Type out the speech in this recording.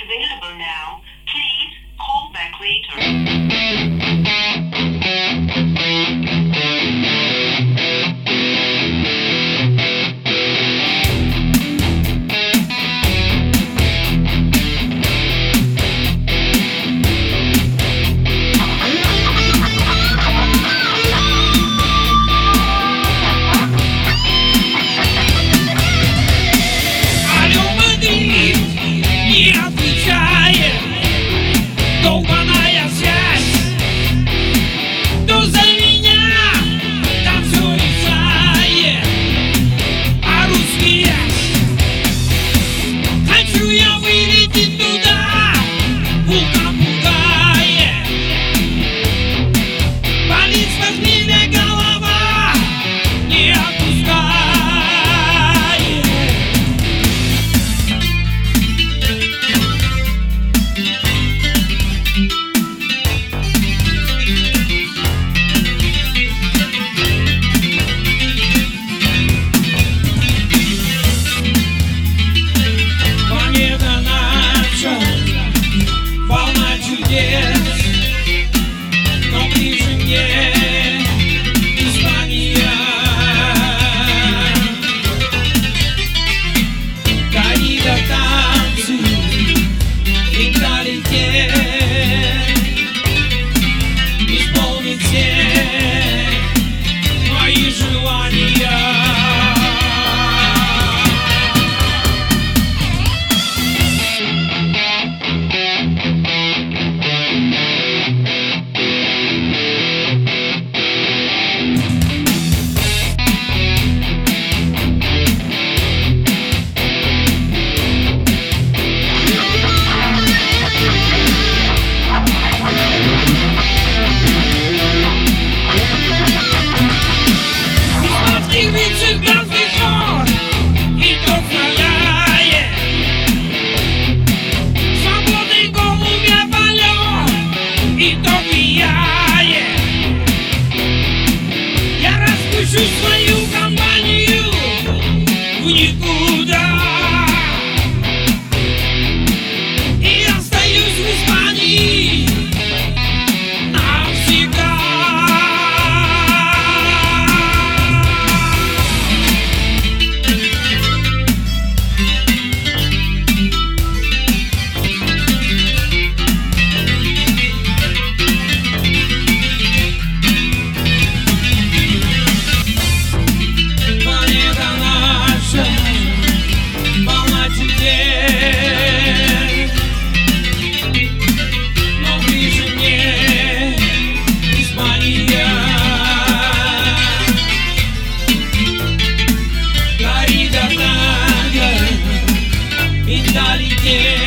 available now. Please call back later. Долбаная связь, кто за меня танцует, а русские хочу я вылететь туда, вулкан пугает, болит с похмелья голова, не отпускает. Но ближе мне Испания, коррида, танцы, менталитет, исполнит все мои желания. Я распущу свою компанию в никуда и остаюсь в Испании навсегда. Italia.